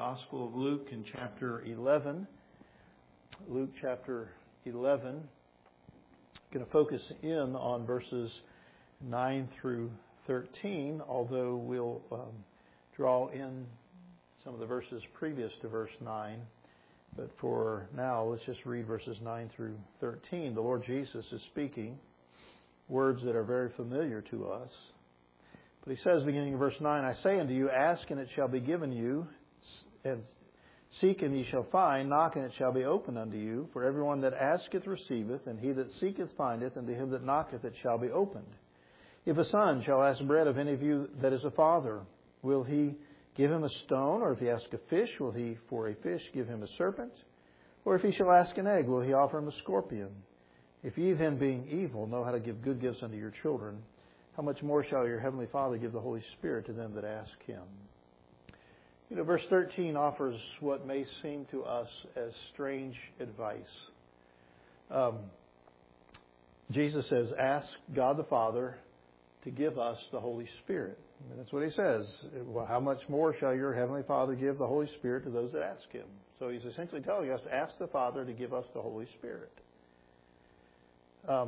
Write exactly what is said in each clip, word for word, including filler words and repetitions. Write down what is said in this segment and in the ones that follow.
Gospel of Luke in chapter eleven. Luke chapter eleven. I'm going to focus in on verses nine through thirteen, although we'll um, draw in some of the verses previous to verse nine. But for now, let's just read verses nine through thirteen. The Lord Jesus is speaking words that are very familiar to us. But he says, beginning in verse nine, I say unto you, ask and it shall be given you, and seek and ye shall find, knock and it shall be opened unto you. For everyone that asketh receiveth, and he that seeketh findeth, and to him that knocketh it shall be opened. If a son shall ask bread of any of you that is a father, will he give him a stone? Or if he ask a fish, will he for a fish give him a serpent? Or if he shall ask an egg, will he offer him a scorpion? If ye then, being evil, know how to give good gifts unto your children, how much more shall your heavenly Father give the Holy Spirit to them that ask Him? You know, verse thirteen offers what may seem to us as strange advice. Um, Jesus says, ask God the Father to give us the Holy Spirit. And that's what He says. Well, how much more shall your heavenly Father give the Holy Spirit to those that ask Him? So He's essentially telling us to ask the Father to give us the Holy Spirit. Um,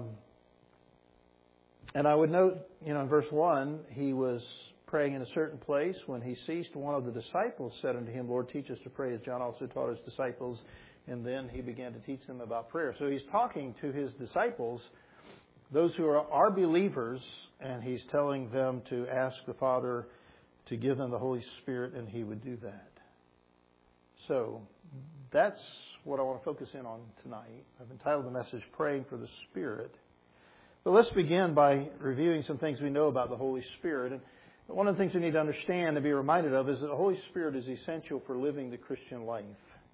and I would note, you know, in verse one, He was praying in a certain place. When He ceased, one of the disciples said unto Him, Lord, teach us to pray as John also taught His disciples. And then He began to teach them about prayer. So He's talking to His disciples, those who are, are believers, and He's telling them to ask the Father to give them the Holy Spirit, and He would do that. So that's what I want to focus in on tonight. I've entitled the message, Praying for the Spirit. But let's begin by reviewing some things we know about the Holy Spirit. And one of the things we need to understand and be reminded of is that the Holy Spirit is essential for living the Christian life.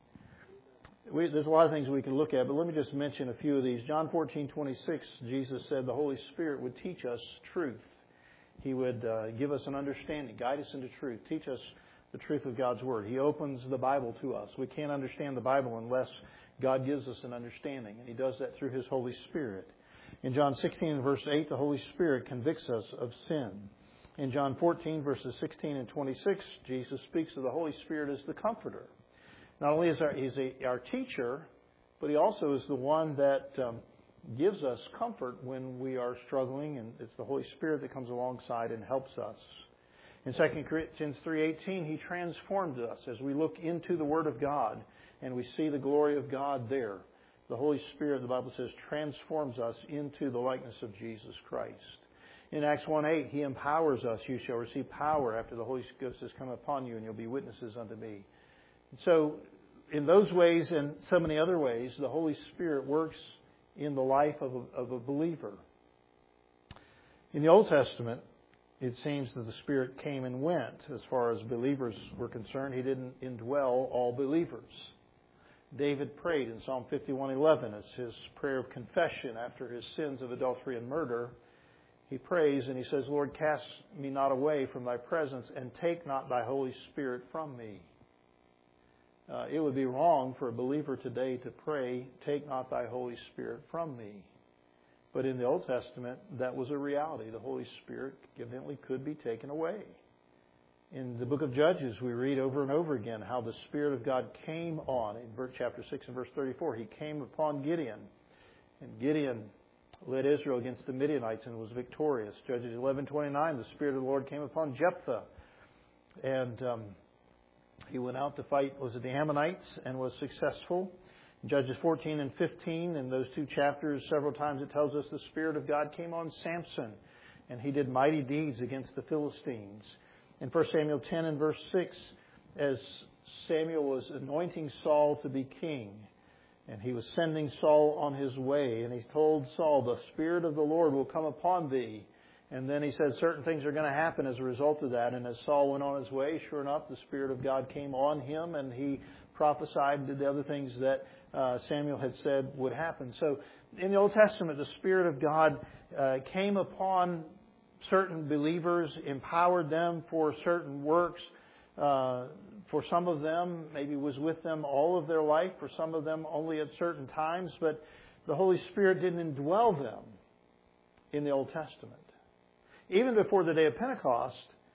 We, there's a lot of things we can look at, but let me just mention a few of these. John fourteen twenty-six, Jesus said the Holy Spirit would teach us truth. He would uh, give us an understanding, guide us into truth, teach us the truth of God's Word. He opens the Bible to us. We can't understand the Bible unless God gives us an understanding, and He does that through His Holy Spirit. In John sixteen, verse eight, the Holy Spirit convicts us of sin. In John fourteen, verses sixteen and twenty-six, Jesus speaks of the Holy Spirit as the Comforter. Not only is our, He's a, our teacher, but He also is the one that um, gives us comfort when we are struggling, and it's the Holy Spirit that comes alongside and helps us. In Second Corinthians three eighteen, He transformed us as we look into the Word of God and we see the glory of God there. The Holy Spirit, the Bible says, transforms us into the likeness of Jesus Christ. In Acts one eight, He empowers us. You shall receive power after the Holy Ghost has come upon you, and you'll be witnesses unto me. And so, in those ways and so many other ways, the Holy Spirit works in the life of a, of a believer. In the Old Testament, it seems that the Spirit came and went. As far as believers were concerned, He didn't indwell all believers. David prayed in Psalm fifty-one eleven as his prayer of confession after his sins of adultery and murder. He prays and he says, Lord, cast me not away from Thy presence and take not Thy Holy Spirit from me. Uh, it would be wrong for a believer today to pray, take not Thy Holy Spirit from me. But in the Old Testament, that was a reality. The Holy Spirit evidently could be taken away. In the book of Judges, we read over and over again how the Spirit of God came on. In chapter six and verse thirty-four, He came upon Gideon. And Gideon led Israel against the Midianites and was victorious. Judges eleven twenty-nine, the Spirit of the Lord came upon Jephthah. And um, he went out to fight, was it the Ammonites, and was successful. In Judges fourteen and fifteen, in those two chapters, several times it tells us the Spirit of God came on Samson. And he did mighty deeds against the Philistines. In First Samuel ten and verse six, as Samuel was anointing Saul to be king, and he was sending Saul on his way, and he told Saul, the Spirit of the Lord will come upon thee. And then he said certain things are going to happen as a result of that. And as Saul went on his way, sure enough, the Spirit of God came on him, and he prophesied and did the other things that uh, Samuel had said would happen. So in the Old Testament, the Spirit of God uh, came upon certain believers, empowered them for certain works. Uh, for some of them, maybe was with them all of their life. For some of them, only at certain times. But the Holy Spirit didn't indwell them in the Old Testament. Even before the day of Pentecost,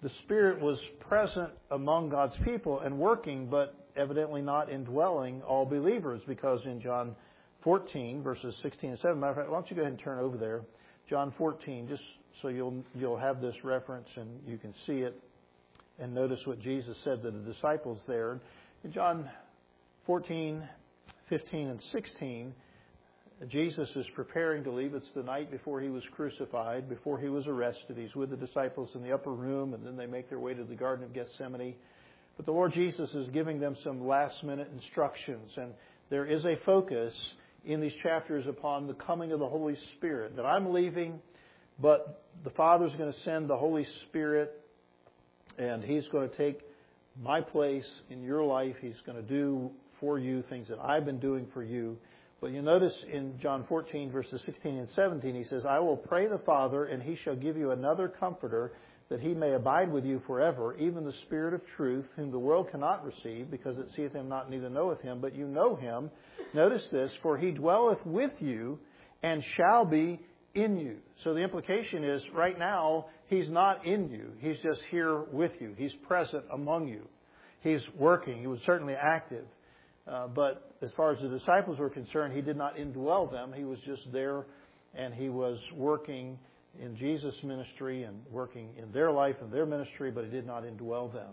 the Spirit was present among God's people and working, but evidently not indwelling all believers, because in John fourteen, verses sixteen and seventeen, matter of fact, why don't you go ahead and turn over there. John fourteen, just so you'll you'll have this reference and you can see it and notice what Jesus said to the disciples there. In John fourteen, fifteen, and sixteen, Jesus is preparing to leave. It's the night before he was crucified, before he was arrested. He's with the disciples in the upper room, and then they make their way to the Garden of Gethsemane. But the Lord Jesus is giving them some last-minute instructions, and there is a focus in these chapters upon the coming of the Holy Spirit, that I'm leaving, but the Father's going to send the Holy Spirit, and He's going to take my place in your life. He's going to do for you things that I've been doing for you. But you notice in John fourteen, verses sixteen and seventeen, He says, I will pray the Father, and He shall give you another Comforter, that He may abide with you forever, even the Spirit of truth, whom the world cannot receive, because it seeth Him not, neither knoweth Him, but you know Him. Notice this, for He dwelleth with you, and shall be in you. So the implication is, right now, He's not in you. He's just here with you. He's present among you. He's working. He was certainly active. Uh, but as far as the disciples were concerned, He did not indwell them. He was just there, and He was working in Jesus' ministry and working in their life and their ministry, but He did not indwell them.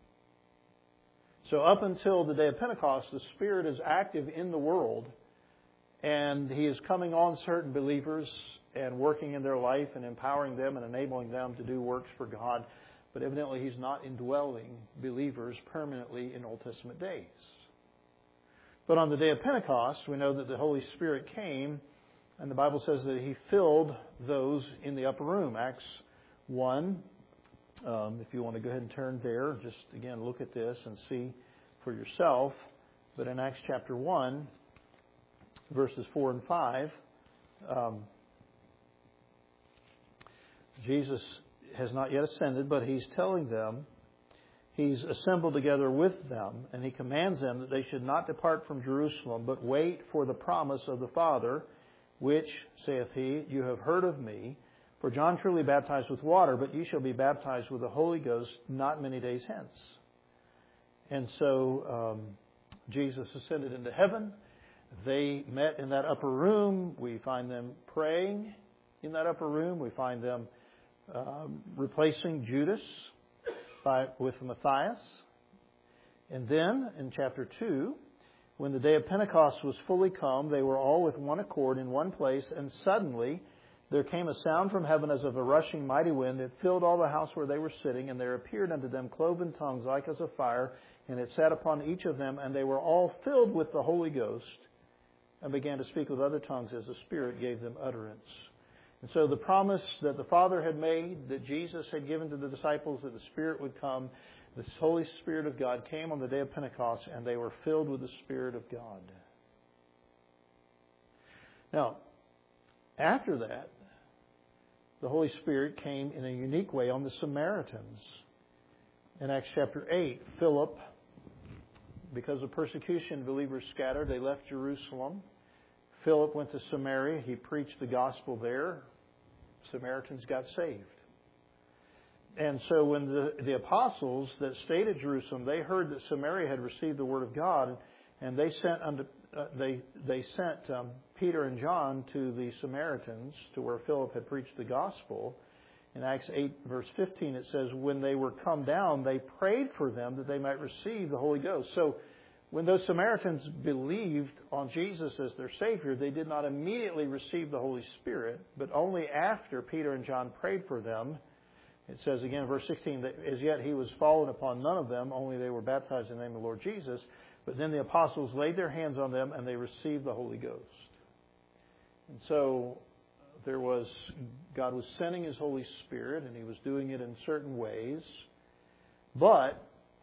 So up until the day of Pentecost, the Spirit is active in the world, and He is coming on certain believers and working in their life and empowering them and enabling them to do works for God. But evidently He's not indwelling believers permanently in Old Testament days. But on the day of Pentecost, we know that the Holy Spirit came, and the Bible says that He filled those in the upper room. Acts one, um, if you want to go ahead and turn there, just again look at this and see for yourself. But in Acts chapter one, verses four and five, um, Jesus has not yet ascended, but He's telling them, He's assembled together with them, and He commands them that they should not depart from Jerusalem, but wait for the promise of the Father, which, saith He, you have heard of me. For John truly baptized with water, but ye shall be baptized with the Holy Ghost not many days hence. And so um, Jesus ascended into heaven. They met in that upper room. We find them praying in that upper room. We find them um, replacing Judas by, with Matthias. And then in chapter two, when the day of Pentecost was fully come, they were all with one accord in one place, and suddenly there came a sound from heaven as of a rushing mighty wind. It filled all the house where they were sitting, and there appeared unto them cloven tongues like as of fire, and it sat upon each of them, and they were all filled with the Holy Ghost, and began to speak with other tongues as the Spirit gave them utterance. And so the promise that the Father had made, that Jesus had given to the disciples, that the Spirit would come, the Holy Spirit of God came on the day of Pentecost, and they were filled with the Spirit of God. Now, after that, the Holy Spirit came in a unique way on the Samaritans. In Acts chapter eight, Philip, because of persecution, believers scattered. They left Jerusalem. Philip went to Samaria. He preached the gospel there. Samaritans got saved. And so when the, the apostles that stayed at Jerusalem, they heard that Samaria had received the word of God, and they sent unto, uh, they they sent um, Peter and John to the Samaritans, to where Philip had preached the gospel. In Acts eight, verse fifteen, it says, when they were come down, they prayed for them that they might receive the Holy Ghost. So when those Samaritans believed on Jesus as their Savior, they did not immediately receive the Holy Spirit, but only after Peter and John prayed for them. It says again in verse sixteen, that as yet He was fallen upon none of them, only they were baptized in the name of the Lord Jesus. But then the apostles laid their hands on them, and they received the Holy Ghost. And so there was, God was sending His Holy Spirit, and He was doing it in certain ways. But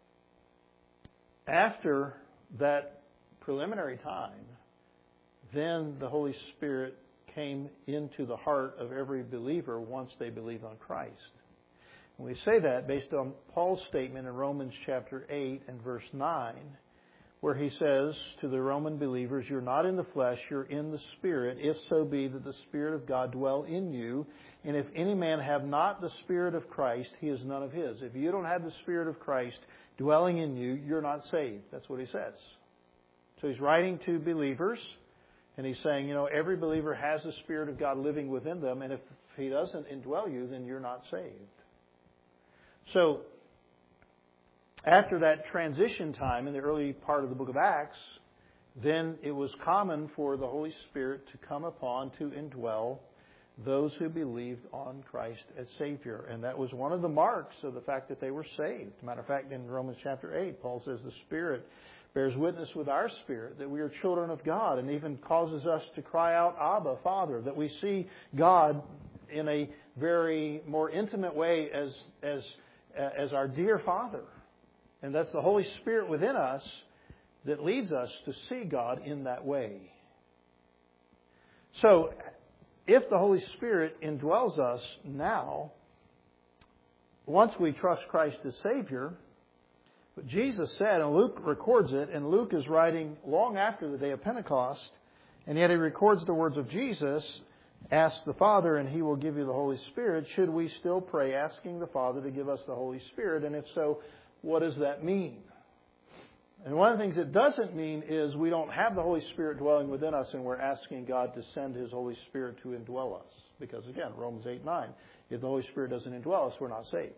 after that preliminary time, then the Holy Spirit came into the heart of every believer once they believed on Christ. And we say that based on Paul's statement in Romans chapter eight and verse nine, where he says to the Roman believers, you're not in the flesh, you're in the Spirit, if so be that the Spirit of God dwell in you. And if any man have not the Spirit of Christ, he is none of his. If you don't have the Spirit of Christ dwelling in you, you're not saved. That's what he says. So he's writing to believers, and he's saying, you know, every believer has the Spirit of God living within them, and if he doesn't indwell you, then you're not saved. So, after that transition time in the early part of the book of Acts, then it was common for the Holy Spirit to come upon, to indwell those who believed on Christ as Savior. And that was one of the marks of the fact that they were saved. Matter of fact, in Romans chapter eight, Paul says the Spirit bears witness with our spirit that we are children of God, and even causes us to cry out, Abba, Father, that we see God in a very more intimate way as, as, as our dear Father. And that's the Holy Spirit within us that leads us to see God in that way. So, if the Holy Spirit indwells us now, once we trust Christ as Savior, but Jesus said, and Luke records it, and Luke is writing long after the day of Pentecost, and yet he records the words of Jesus, ask the Father and He will give you the Holy Spirit. Should we still pray asking the Father to give us the Holy Spirit? And if so, what does that mean? And one of the things it doesn't mean is we don't have the Holy Spirit dwelling within us and we're asking God to send His Holy Spirit to indwell us. Because again, Romans eight nine, if the Holy Spirit doesn't indwell us, we're not saved.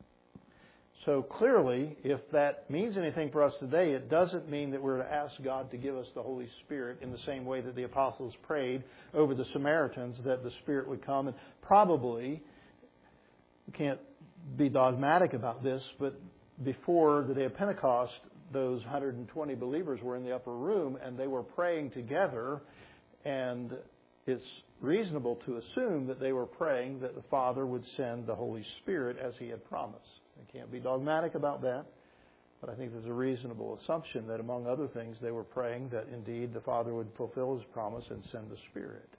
So clearly, if that means anything for us today, it doesn't mean that we're to ask God to give us the Holy Spirit in the same way that the apostles prayed over the Samaritans, that the Spirit would come. And probably, we can't be dogmatic about this, but before the day of Pentecost, those one hundred twenty believers were in the upper room and they were praying together, and it's reasonable to assume that they were praying that the Father would send the Holy Spirit as He had promised. I can't be dogmatic about that, but I think there's a reasonable assumption that among other things they were praying that indeed the Father would fulfill His promise and send the Spirit.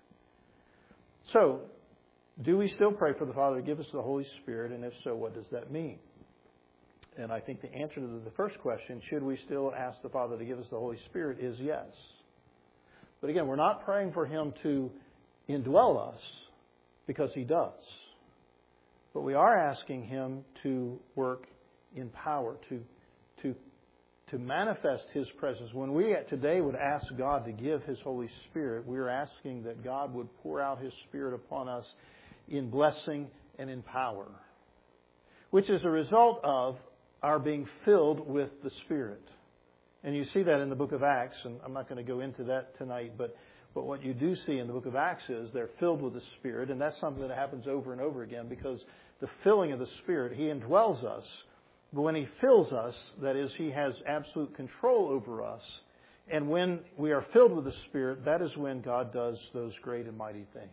So, do we still pray for the Father to give us the Holy Spirit, and if so, what does that mean? And I think the answer to the first question, should we still ask the Father to give us the Holy Spirit, is yes. But again, we're not praying for Him to indwell us, because He does. But we are asking Him to work in power, to, to, to manifest His presence. When we today would ask God to give His Holy Spirit, we're asking that God would pour out His Spirit upon us in blessing and in power, which is a result of our being filled with the Spirit. And you see that in the book of Acts, and I'm not going to go into that tonight, but, but what you do see in the book of Acts is they're filled with the Spirit, and that's something that happens over and over again, because the filling of the Spirit, He indwells us, but when He fills us, that is, He has absolute control over us, and when we are filled with the Spirit, that is when God does those great and mighty things.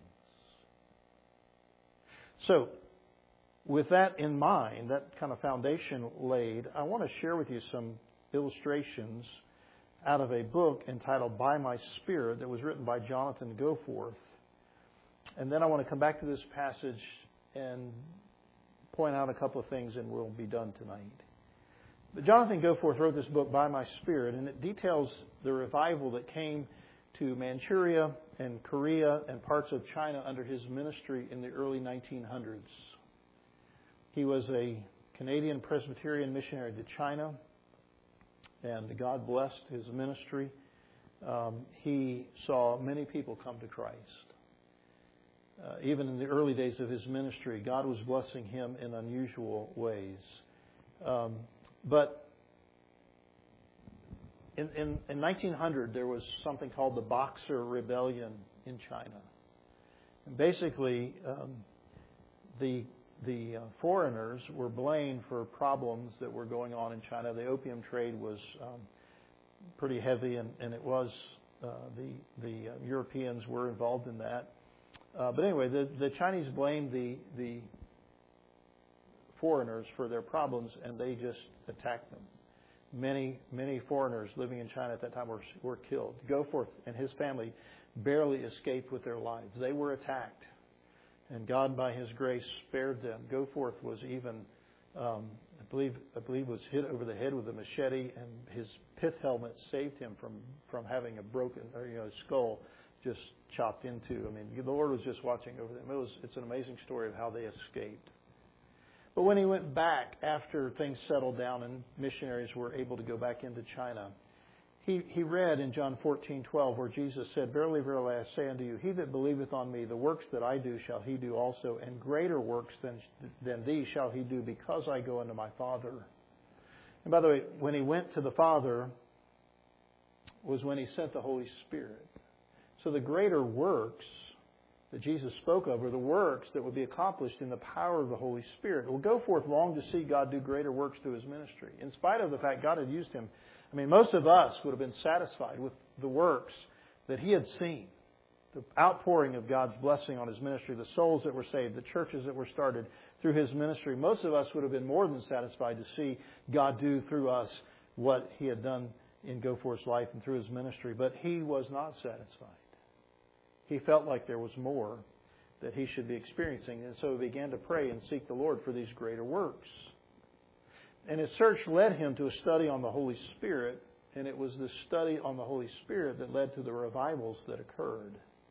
So, with that in mind, that kind of foundation laid, I want to share with you some illustrations out of a book entitled By My Spirit that was written by Jonathan Goforth. And then I want to come back to this passage and point out a couple of things, and we'll be done tonight. But Jonathan Goforth wrote this book, By My Spirit, and it details the revival that came to Manchuria and Korea and parts of China under his ministry in the early nineteen hundreds. He was a Canadian Presbyterian missionary to China, and God blessed his ministry. Um, he saw many people come to Christ. Uh, even in the early days of his ministry, God was blessing him in unusual ways. Um, but in, in, in nineteen hundred, there was something called the Boxer Rebellion in China. And basically, um, the The uh, foreigners were blamed for problems that were going on in China. The opium trade was um, pretty heavy, and, and it was uh, the the uh, Europeans were involved in that. Uh, but anyway, the, the Chinese blamed the the foreigners for their problems, and they just attacked them. Many many foreigners living in China at that time were were killed. Goforth and his family barely escaped with their lives. They were attacked. And God, by His grace, spared them. Goforth was even um, I believe I believe was hit over the head with a machete, and his pith helmet saved him from, from having a broken or, you know, skull just chopped into. I mean, the Lord was just watching over them. It was it's an amazing story of how they escaped. But when he went back after things settled down and missionaries were able to go back into China, he, he read in John fourteen twelve where Jesus said, "Verily, verily, I say unto you, he that believeth on me, the works that I do shall he do also, and greater works than, than these shall he do, because I go unto my Father." And by the way, when he went to the Father was when he sent the Holy Spirit. So the greater works that Jesus spoke of were the works that would be accomplished in the power of the Holy Spirit. Well, Goforth longed to see God do greater works through his ministry. In spite of the fact God had used him, I mean, most of us would have been satisfied with the works that he had seen. The outpouring of God's blessing on his ministry, the souls that were saved, the churches that were started through his ministry. Most of us would have been more than satisfied to see God do through us what he had done in Goforth's life and through his ministry. But he was not satisfied. He felt like there was more that he should be experiencing. And so he began to pray and seek the Lord for these greater works. And his search led him to a study on the Holy Spirit. And it was this study on the Holy Spirit that led to the revivals that occurred.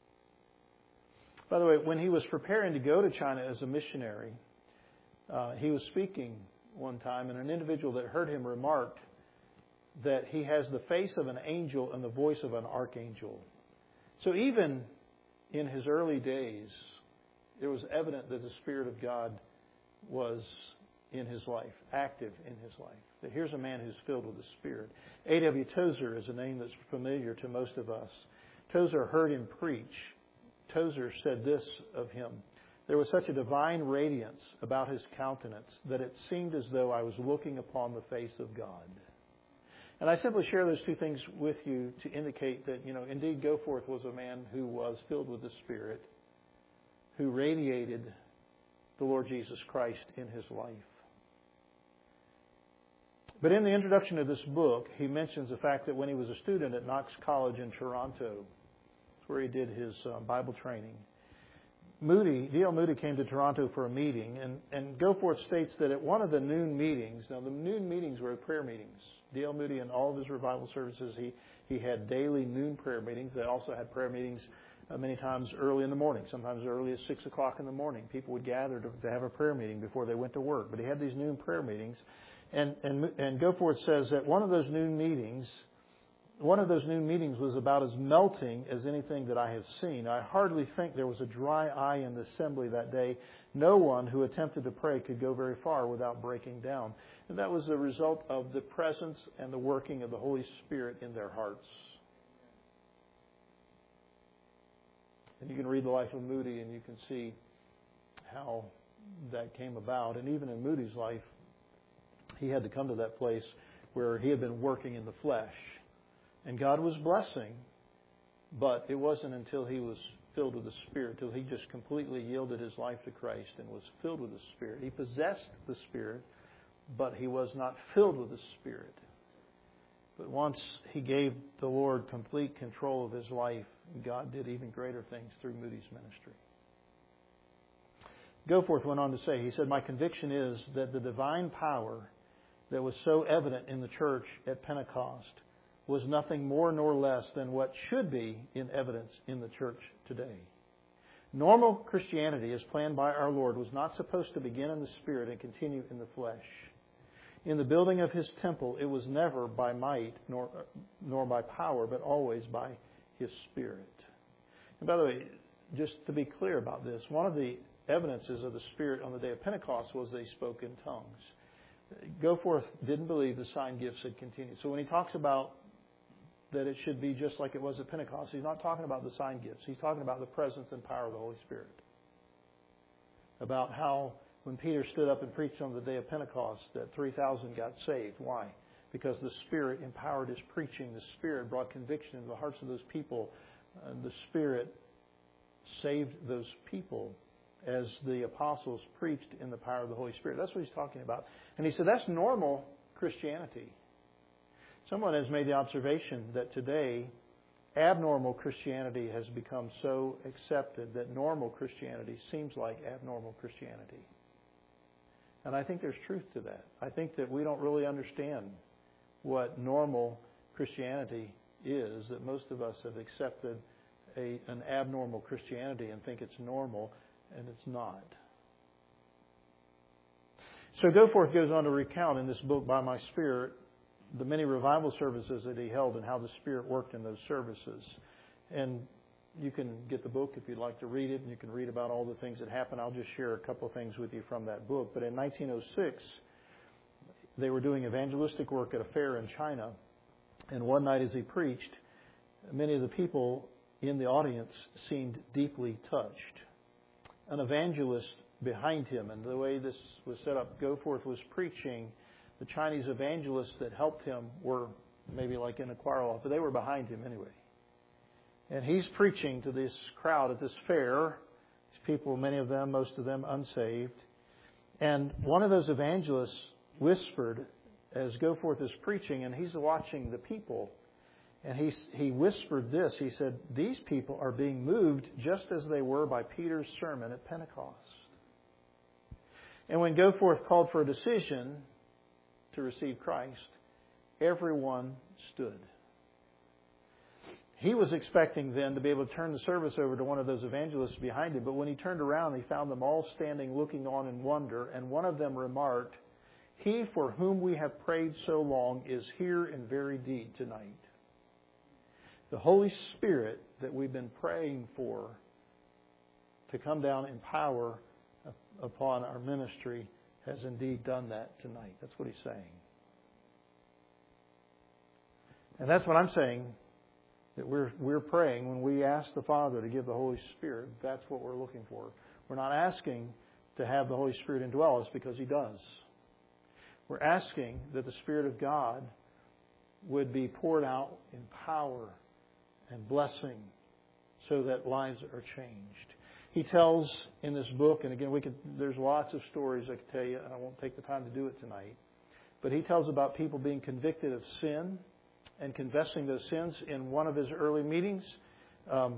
By the way, when he was preparing to go to China as a missionary, uh, he was speaking one time, and an individual that heard him remarked that he has the face of an angel and the voice of an archangel. So even in his early days, it was evident that the Spirit of God was in his life, active in his life. That here's a man who's filled with the Spirit. A W Tozer is a name that's familiar to most of us. Tozer heard him preach. Tozer said this of him: "There was such a divine radiance about his countenance that it seemed as though I was looking upon the face of God." And I simply share those two things with you to indicate that, you know, indeed Goforth was a man who was filled with the Spirit, who radiated the Lord Jesus Christ in his life. But in the introduction of this book, he mentions the fact that when he was a student at Knox College in Toronto, that's where he did his uh, Bible training, Moody, D L Moody came to Toronto for a meeting, and, and Goforth states that at one of the noon meetings, now the noon meetings were prayer meetings. D L Moody, in all of his revival services, he, he had daily noon prayer meetings. They also had prayer meetings uh, many times early in the morning, sometimes as early as six o'clock in the morning. People would gather to, to have a prayer meeting before they went to work. But he had these noon prayer meetings. And, and, and Goforth says that one of those noon meetings, one of those noon meetings was about as melting as anything that I have seen. I hardly think there was a dry eye in the assembly that day. No one who attempted to pray could go very far without breaking down. And that was the result of the presence and the working of the Holy Spirit in their hearts. And you can read the life of Moody and you can see how that came about. And even in Moody's life, he had to come to that place where he had been working in the flesh. And God was blessing, but it wasn't until he was filled with the Spirit, till he just completely yielded his life to Christ and was filled with the Spirit. He possessed the Spirit, but he was not filled with the Spirit. But once he gave the Lord complete control of his life, God did even greater things through Moody's ministry. Goforth went on to say, he said, "My conviction is that the divine power that was so evident in the church at Pentecost was nothing more nor less than what should be in evidence in the church today. Normal Christianity, as planned by our Lord, was not supposed to begin in the Spirit and continue in the flesh. In the building of His temple, it was never by might nor, nor by power, but always by His Spirit." And by the way, just to be clear about this, one of the evidences of the Spirit on the day of Pentecost was they spoke in tongues. Goforth didn't believe the sign gifts had continued. So when he talks about that it should be just like it was at Pentecost, he's not talking about the sign gifts. He's talking about the presence and power of the Holy Spirit. About how when Peter stood up and preached on the day of Pentecost that three thousand got saved. Why? Because the Spirit empowered his preaching. The Spirit brought conviction into the hearts of those people. And the Spirit saved those people as the apostles preached in the power of the Holy Spirit. That's what he's talking about. And he said that's normal Christianity. Someone has made the observation that today abnormal Christianity has become so accepted that normal Christianity seems like abnormal Christianity. And I think there's truth to that. I think that we don't really understand what normal Christianity is, that most of us have accepted a, an abnormal Christianity and think it's normal, and it's not. So Goforth goes on to recount in this book, By My Spirit, the many revival services that he held and how the Spirit worked in those services. And you can get the book if you'd like to read it, and you can read about all the things that happened. I'll just share a couple of things with you from that book. But in nineteen oh six, they were doing evangelistic work at a fair in China. And one night as he preached, many of the people in the audience seemed deeply touched. An evangelist behind him, and the way this was set up, Goforth was preaching. The Chinese evangelists that helped him were maybe like in a choir loft, but they were behind him anyway. And he's preaching to this crowd at this fair. These people, many of them, most of them unsaved. And one of those evangelists whispered as Goforth is preaching, and he's watching the people. And he, he whispered this. He said, these people are being moved just as they were by Peter's sermon at Pentecost. And when Goforth called for a decision to receive Christ, everyone stood. He was expecting then to be able to turn the service over to one of those evangelists behind him. But when he turned around, he found them all standing looking on in wonder. And one of them remarked, he for whom we have prayed so long is here in very deed tonight. The Holy Spirit that we've been praying for to come down in power upon our ministry has indeed done that tonight. That's what he's saying. And that's what I'm saying. That we're we're praying when we ask the Father to give the Holy Spirit. That's what we're looking for. We're not asking to have the Holy Spirit indwell us because He does. We're asking that the Spirit of God would be poured out in power and blessing so that lives are changed. He tells in this book, and again, we could, there's lots of stories I could tell you, and I won't take the time to do it tonight. But he tells about people being convicted of sin and confessing those sins in one of his early meetings. Um,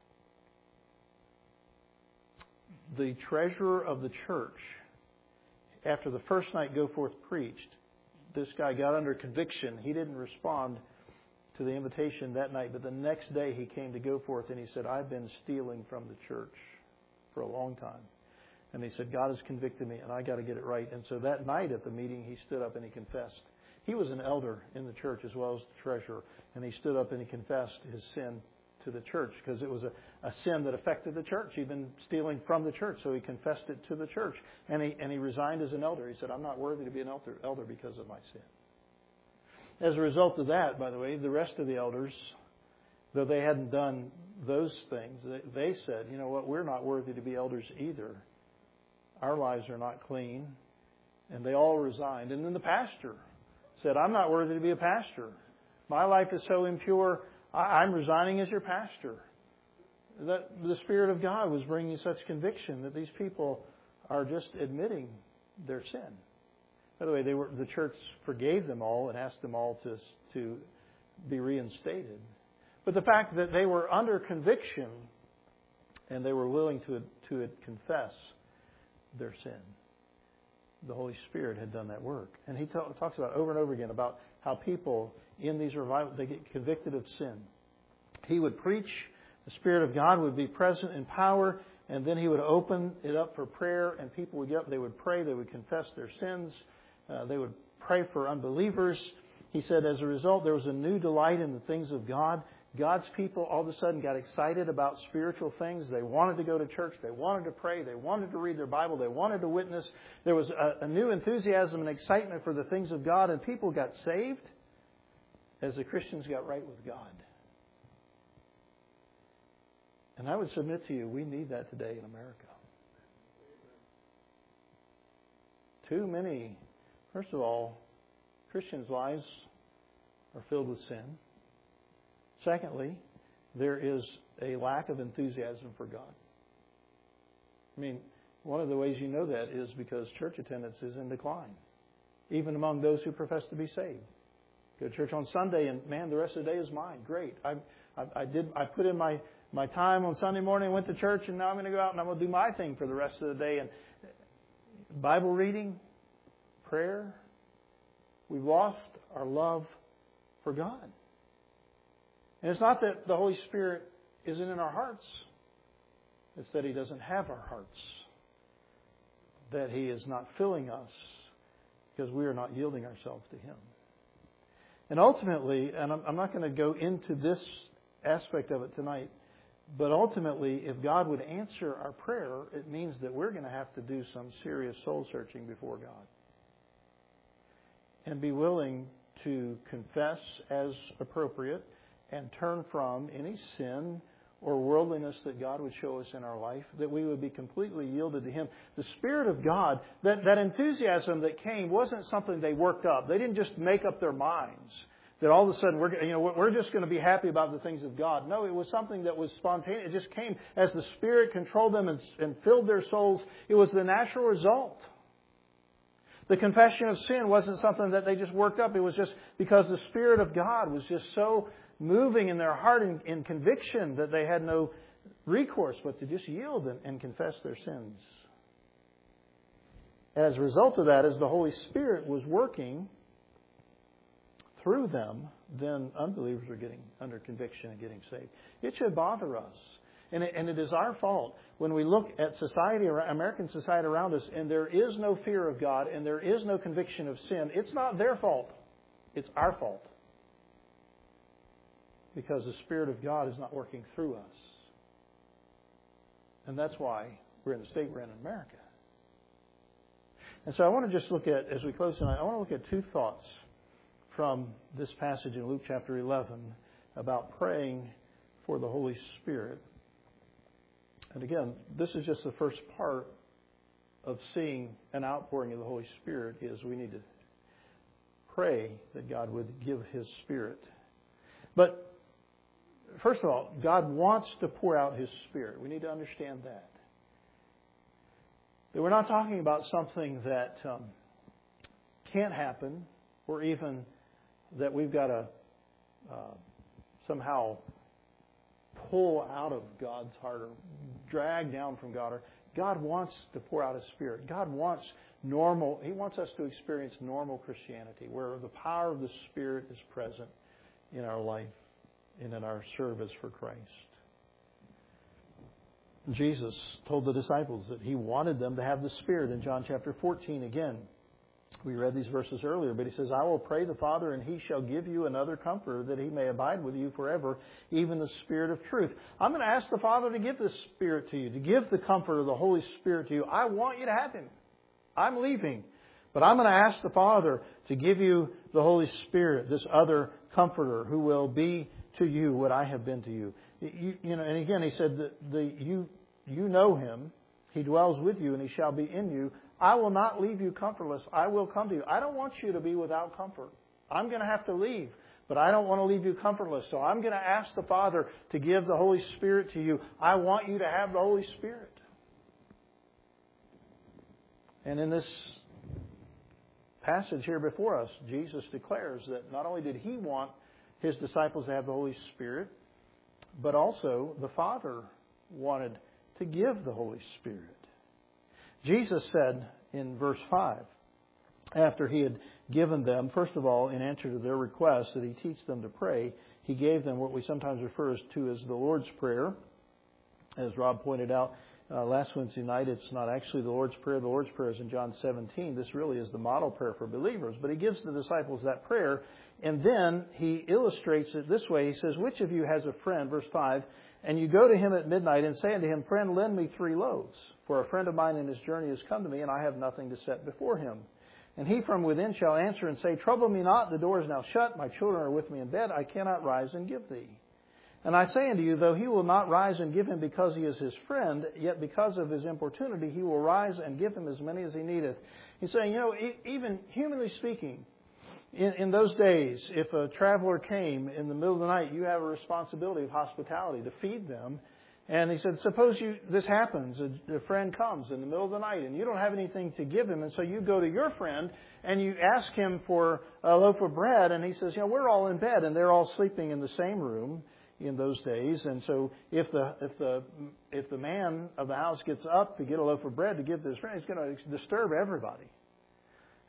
the treasurer of the church, after the first night Goforth preached, this guy got under conviction. He didn't respond to the invitation that night, but the next day he came to Goforth and he said, I've been stealing from the church for a long time. And he said, God has convicted me and I got to get it right. And so that night at the meeting, he stood up and he confessed. He was an elder in the church as well as the treasurer. And he stood up and he confessed his sin to the church because it was a, a sin that affected the church. He'd been stealing from the church, so he confessed it to the church. And he, and he resigned as an elder. He said, I'm not worthy to be an elder, elder because of my sin. As a result of that, by the way, the rest of the elders, though they hadn't done those things, they, they said, you know what, we're not worthy to be elders either. Our lives are not clean. And they all resigned. And then the pastor said, I'm not worthy to be a pastor. My life is so impure, I'm resigning as your pastor. That the Spirit of God was bringing such conviction that these people are just admitting their sin. By the way, they were, the church forgave them all and asked them all to, to be reinstated. But the fact that they were under conviction and they were willing to, to confess their sin, the Holy Spirit had done that work. And he talk, talks about over and over again about how people in these revivals, they get convicted of sin. He would preach, the Spirit of God would be present in power, and then he would open it up for prayer, and people would get up, they would pray, they would confess their sins, uh, they would pray for unbelievers. He said as a result, there was a new delight in the things of God. God's people all of a sudden got excited about spiritual things. They wanted to go to church. They wanted to pray. They wanted to read their Bible. They wanted to witness. There was a, a new enthusiasm and excitement for the things of God, and people got saved as the Christians got right with God. And I would submit to you, we need that today in America. Too many, first of all, Christians' lives are filled with sin. Secondly, there is a lack of enthusiasm for God. I mean, one of the ways you know that is because church attendance is in decline, even among those who profess to be saved. Go to church on Sunday and, man, the rest of the day is mine. Great. I, I, I did. I put in my, my time on Sunday morning, went to church, and now I'm going to go out and I'm going to do my thing for the rest of the day. And Bible reading, prayer, we've lost our love for God. And it's not that the Holy Spirit isn't in our hearts. It's that He doesn't have our hearts. That He is not filling us because we are not yielding ourselves to Him. And ultimately, and I'm not going to go into this aspect of it tonight, but ultimately, if God would answer our prayer, it means that we're going to have to do some serious soul searching before God. And be willing to confess as appropriate and turn from any sin or worldliness that God would show us in our life, that we would be completely yielded to Him. The Spirit of God, that, that enthusiasm that came wasn't something they worked up. They didn't just make up their minds that all of a sudden we're, you know, we're just going to be happy about the things of God. No, it was something that was spontaneous. It just came as the Spirit controlled them and, and filled their souls. It was the natural result. The confession of sin wasn't something that they just worked up. It was just because the Spirit of God was just so moving in their heart in, in conviction that they had no recourse but to just yield and, and confess their sins. As a result of that, as the Holy Spirit was working through them, then unbelievers were getting under conviction and getting saved. It should bother us. And it, and it is our fault when we look at society, American society around us, and there is no fear of God and there is no conviction of sin. It's not their fault. It's our fault. Because the Spirit of God is not working through us. And that's why we're in the state we're in in America. And so I want to just look at, as we close tonight, I want to look at two thoughts from this passage in Luke chapter eleven about praying for the Holy Spirit. And again, this is just the first part of seeing an outpouring of the Holy Spirit is we need to pray that God would give His Spirit. But first of all, God wants to pour out His Spirit. We need to understand that. That we're not talking about something that um, can't happen or even that we've got to uh, somehow pull out of God's heart or drag down from God. Or God wants to pour out His Spirit. God wants normal, He wants us to experience normal Christianity where the power of the Spirit is present in our life and in our service for Christ. Jesus told the disciples that He wanted them to have the Spirit in John chapter fourteen again. We read these verses earlier, but He says, I will pray the Father, and He shall give you another Comforter, that He may abide with you forever, even the Spirit of truth. I'm going to ask the Father to give this Spirit to you, to give the Comforter, the Holy Spirit to you. I want you to have Him. I'm leaving. But I'm going to ask the Father to give you the Holy Spirit, this other Comforter, who will be to you what I have been to you. You, you know, and again, He said that the, you, you know Him. He dwells with you, and He shall be in you. I will not leave you comfortless. I will come to you. I don't want you to be without comfort. I'm going to have to leave, but I don't want to leave you comfortless. So I'm going to ask the Father to give the Holy Spirit to you. I want you to have the Holy Spirit. And in this passage here before us, Jesus declares that not only did He want His disciples to have the Holy Spirit, but also the Father wanted to give the Holy Spirit. Jesus said in verse five, after He had given them, first of all, in answer to their request that He teach them to pray, He gave them what we sometimes refer to as the Lord's Prayer. As Rob pointed out uh, last Wednesday night, it's not actually the Lord's Prayer. The Lord's Prayer is in John seventeen. This really is the model prayer for believers. But He gives the disciples that prayer, and then He illustrates it this way. He says, which of you has a friend, verse five, and you go to him at midnight and say unto him, friend, lend me three loaves. For a friend of mine in his journey has come to me, and I have nothing to set before him. And he from within shall answer and say, trouble me not, the door is now shut, my children are with me in bed, I cannot rise and give thee. And I say unto you, though he will not rise and give him because he is his friend, yet because of his importunity he will rise and give him as many as he needeth. He's saying, you know, even humanly speaking, In, in those days, if a traveler came in the middle of the night, you have a responsibility of hospitality to feed them. And he said, suppose you this happens, a, a friend comes in the middle of the night and you don't have anything to give him. And so you go to your friend and you ask him for a loaf of bread. And he says, you know, we're all in bed and they're all sleeping in the same room in those days. And so if the if the if the man of the house gets up to get a loaf of bread to give to his friend, he's going to disturb everybody.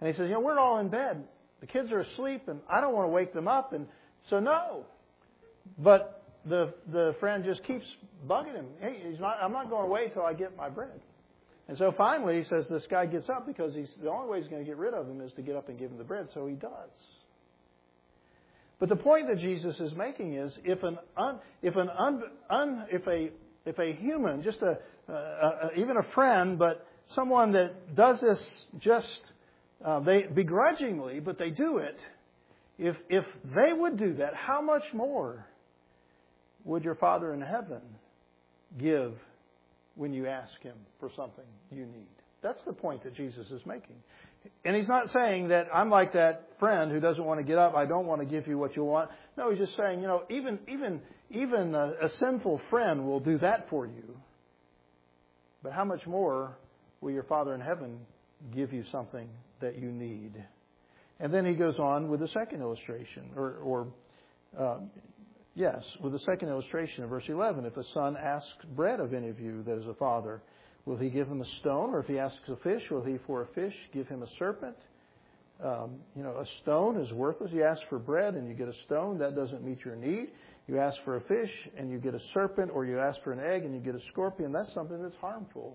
And he says, you know, we're all in bed. The kids are asleep, and I don't want to wake them up. And so, no. But the the friend just keeps bugging him. Hey, he's not. I'm not going away till I get my bread. And so finally, he says this guy gets up because he's the only way he's going to get rid of him is to get up and give him the bread. So he does. But the point that Jesus is making is, if an un, if an un, un, if a if a human, just a, a, a even a friend, but someone that does this just uh, they begrudgingly, but they do it. If if they would do that, how much more would your Father in heaven give when you ask Him for something you need? That's the point that Jesus is making. And He's not saying that I'm like that friend who doesn't want to get up. I don't want to give you what you want. No, He's just saying, you know, even even even a, a sinful friend will do that for you. But how much more will your Father in heaven give you something that you need? And then He goes on with the second illustration, or, or uh, yes, with the second illustration in verse eleven. If a son asks bread of any of you that is a father, will he give him a stone? Or if he asks a fish, will he for a fish give him a serpent? Um, you know, a stone is worthless. You ask for bread and you get a stone. That doesn't meet your need. You ask for a fish and you get a serpent, or you ask for an egg and you get a scorpion. That's something that's harmful.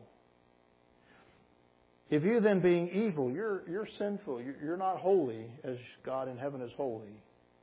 If you then, being evil, you're you're sinful, you're not holy as God in heaven is holy.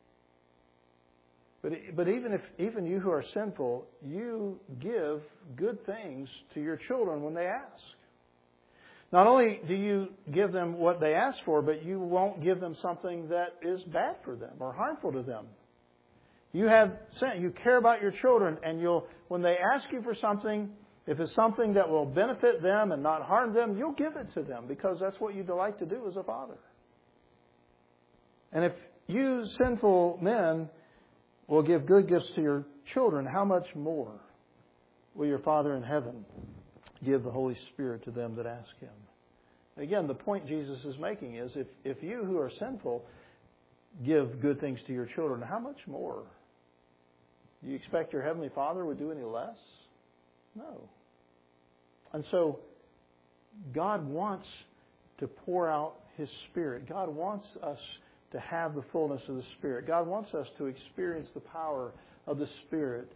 But but even if even you who are sinful, you give good things to your children when they ask. Not only do you give them what they ask for, but you won't give them something that is bad for them or harmful to them. You have you care about your children, and you'll when they ask you for something, if it's something that will benefit them and not harm them, you'll give it to them because that's what you delight to do as a father. And if you sinful men will give good gifts to your children, how much more will your Father in heaven give the Holy Spirit to them that ask Him? Again, the point Jesus is making is if, if you who are sinful give good things to your children, how much more? Do you expect your Heavenly Father would do any less? No. And so God wants to pour out His Spirit. God wants us to have the fullness of the Spirit. God wants us to experience the power of the Spirit.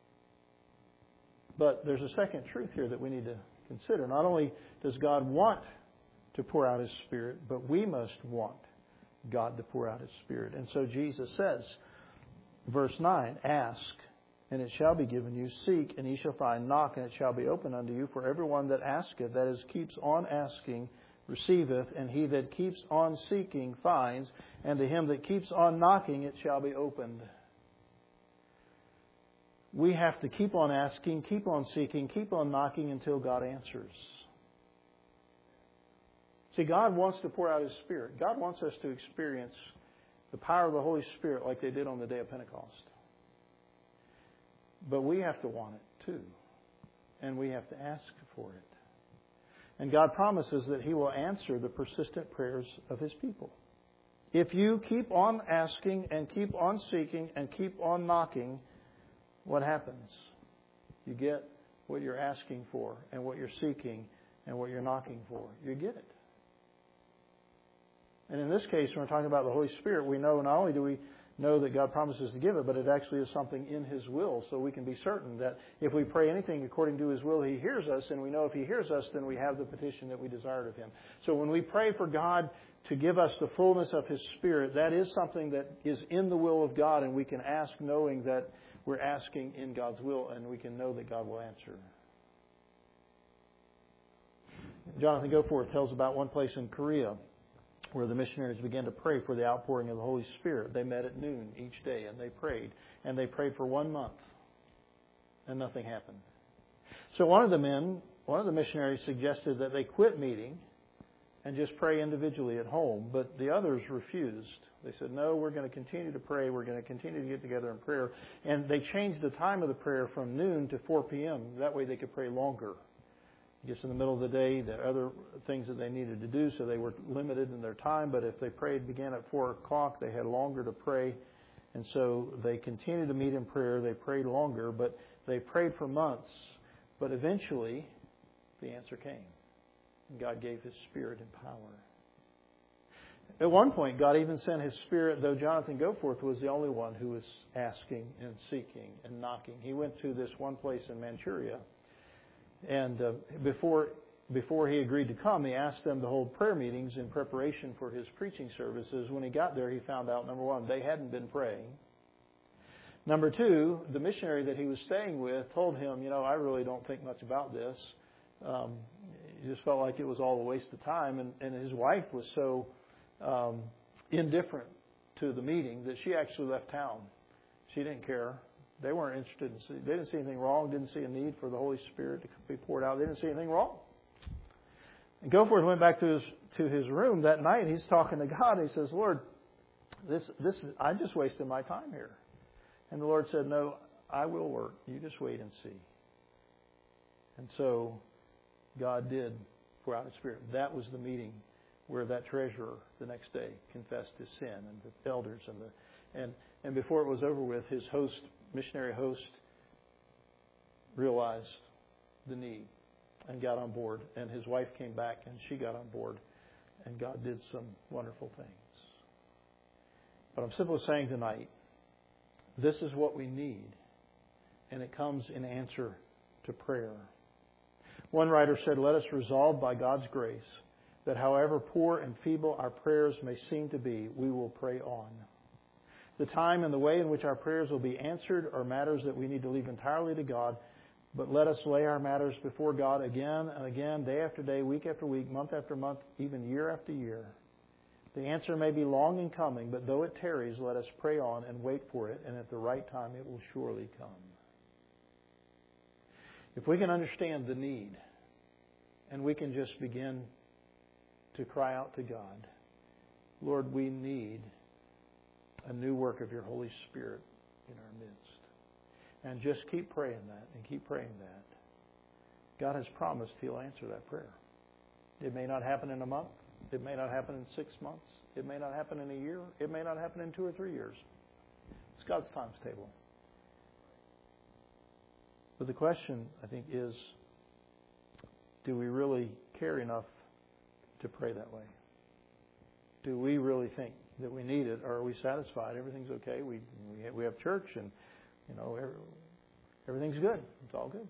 But there's a second truth here that we need to consider. Not only does God want to pour out His Spirit, but we must want God to pour out His Spirit. And so Jesus says, verse nine, ask, and it shall be given you. Seek, and ye shall find. Knock, and it shall be opened unto you. For everyone that asketh, that is, keeps on asking, receiveth, and he that keeps on seeking finds, and to him that keeps on knocking it shall be opened. We have to keep on asking, keep on seeking, keep on knocking until God answers. See, God wants to pour out His Spirit. God wants us to experience the power of the Holy Spirit like they did on the day of Pentecost. But we have to want it too. And we have to ask for it. And God promises that He will answer the persistent prayers of His people. If you keep on asking and keep on seeking and keep on knocking, what happens? You get what you're asking for and what you're seeking and what you're knocking for. You get it. And in this case, when we're talking about the Holy Spirit, we know not only do we know that God promises to give it, but it actually is something in His will. So we can be certain that if we pray anything according to His will, He hears us. And we know if He hears us, then we have the petition that we desired of Him. So when we pray for God to give us the fullness of His Spirit, that is something that is in the will of God. And we can ask knowing that we're asking in God's will, and we can know that God will answer. Jonathan Goforth tells about one place in Korea where the missionaries began to pray for the outpouring of the Holy Spirit. They met at noon each day, and they prayed. And they prayed for one month, and nothing happened. So one of the men, one of the missionaries suggested that they quit meeting and just pray individually at home. But the others refused. They said, no, we're going to continue to pray. We're going to continue to get together in prayer. And they changed the time of the prayer from noon to four p.m. That way they could pray longer. Just in the middle of the day, there are other things that they needed to do, so they were limited in their time. But if they prayed began at four o'clock, they had longer to pray. And so they continued to meet in prayer. They prayed longer, but they prayed for months. But eventually, the answer came. And God gave His Spirit and power. At one point, God even sent His Spirit, though Jonathan Goforth was the only one who was asking and seeking and knocking. He went to this one place in Manchuria, and uh, before before he agreed to come, he asked them to hold prayer meetings in preparation for his preaching services. When he got there, he found out, number one, they hadn't been praying. Number two, the missionary that he was staying with told him, you know, I really don't think much about this. Um, he just felt like it was all a waste of time. And, and his wife was so um, indifferent to the meeting that she actually left town. She didn't care. They weren't interested in see, they didn't see anything wrong, didn't see a need for the Holy Spirit to be poured out. They didn't see anything wrong. And Goforth went back to his to his room that night, and he's talking to God. And he says, Lord, this this is, I just wasted my time here. And the Lord said, no, I will work. You just wait and see. And so God did pour out His Spirit. That was the meeting where that treasurer the next day confessed his sin, and the elders and the and and before it was over with, his host, missionary host, realized the need and got on board. And his wife came back and she got on board, and God did some wonderful things. But I'm simply saying tonight, this is what we need, and it comes in answer to prayer. One writer said, let us resolve by God's grace that however poor and feeble our prayers may seem to be, we will pray on. The time and the way in which our prayers will be answered are matters that we need to leave entirely to God, but let us lay our matters before God again and again, day after day, week after week, month after month, even year after year. The answer may be long in coming, but though it tarries, let us pray on and wait for it, and at the right time it will surely come. If we can understand the need, and we can just begin to cry out to God, Lord, we need a new work of your Holy Spirit in our midst. And just keep praying that and keep praying that. God has promised He'll answer that prayer. It may not happen in a month. It may not happen in six months. It may not happen in a year. It may not happen in two or three years. It's God's times table. But the question, I think, is, do we really care enough to pray that way? Do we really think that we need it, or are we satisfied? Everything's okay. We we, we have church, and you know every, everything's good. It's all good.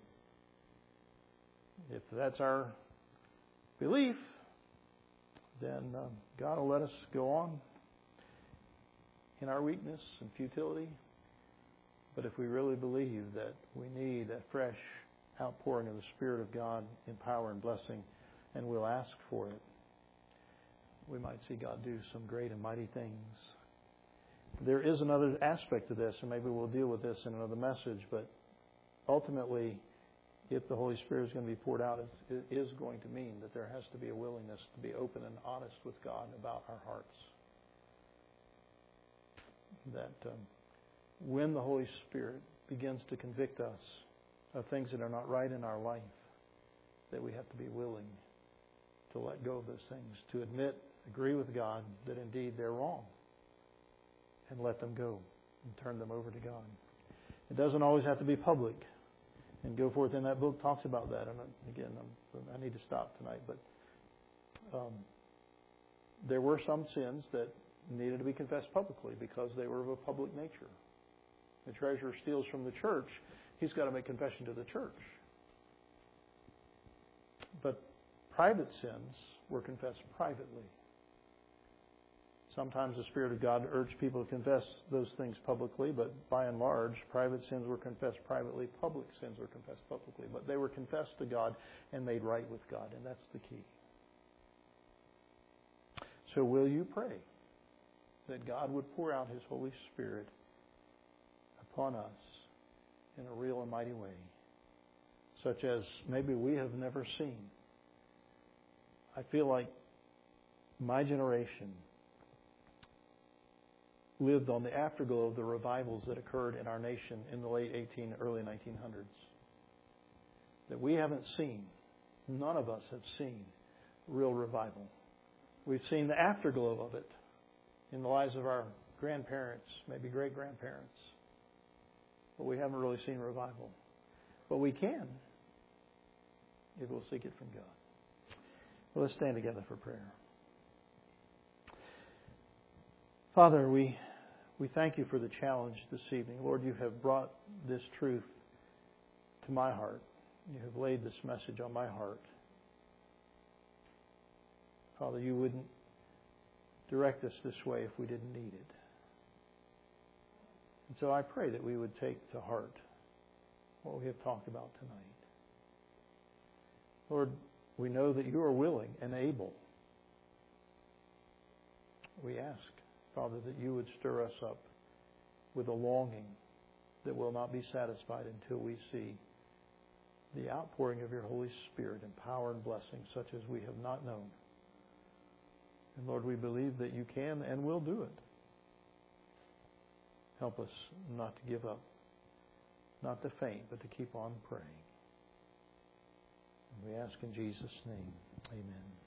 If that's our belief, then um, God will let us go on in our weakness and futility. But if we really believe that we need a fresh outpouring of the Spirit of God in power and blessing, and we'll ask for it, we might see God do some great and mighty things. There is another aspect to this, and maybe we'll deal with this in another message, but ultimately, if the Holy Spirit is going to be poured out, it is going to mean that there has to be a willingness to be open and honest with God about our hearts. That um, when the Holy Spirit begins to convict us of things that are not right in our life, that we have to be willing to let go of those things, to admit, agree with God that indeed they're wrong, and let them go and turn them over to God. It doesn't always have to be public. And Goforth in that book talks about that. And again, I'm, I need to stop tonight, but um, there were some sins that needed to be confessed publicly because they were of a public nature. The treasurer steals from the church. He's got to make confession to the church. But private sins were confessed privately. Sometimes the Spirit of God urged people to confess those things publicly, but by and large, private sins were confessed privately, public sins were confessed publicly. But they were confessed to God and made right with God, and that's the key. So will you pray that God would pour out His Holy Spirit upon us in a real and mighty way, such as maybe we have never seen? I feel like my generation lived on the afterglow of the revivals that occurred in our nation in the late eighteen, early nineteen hundreds. That we haven't seen, none of us have seen real revival. We've seen the afterglow of it in the lives of our grandparents, maybe great-grandparents. But we haven't really seen revival. But we can if we'll seek it from God. Well, let's stand together for prayer. Father, we we thank you for the challenge this evening. Lord, you have brought this truth to my heart. You have laid this message on my heart. Father, you wouldn't direct us this way if we didn't need it. And so I pray that we would take to heart what we have talked about tonight. Lord, we know that you are willing and able. We ask, Father, that you would stir us up with a longing that will not be satisfied until we see the outpouring of your Holy Spirit in power and blessing such as we have not known. And Lord, we believe that you can and will do it. Help us not to give up, not to faint, but to keep on praying. And we ask in Jesus' name, amen.